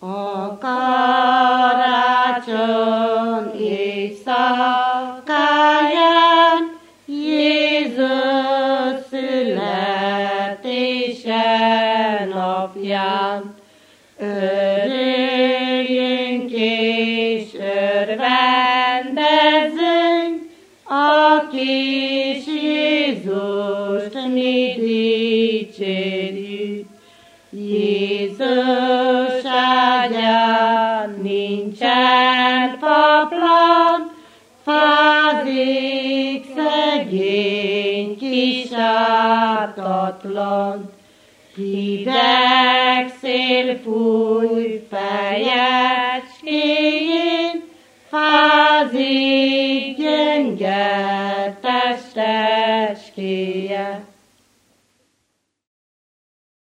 A karácsony éjszakáján Jézus születése napján örüljünk és örvendezzünk, a kis Jézust mi dicsérjük. Jézus ágyán nincsen paplan, fázik szegény kis ártatlan. Hideg szél fúj fejecskéjén, fázik gyönge testecskéje.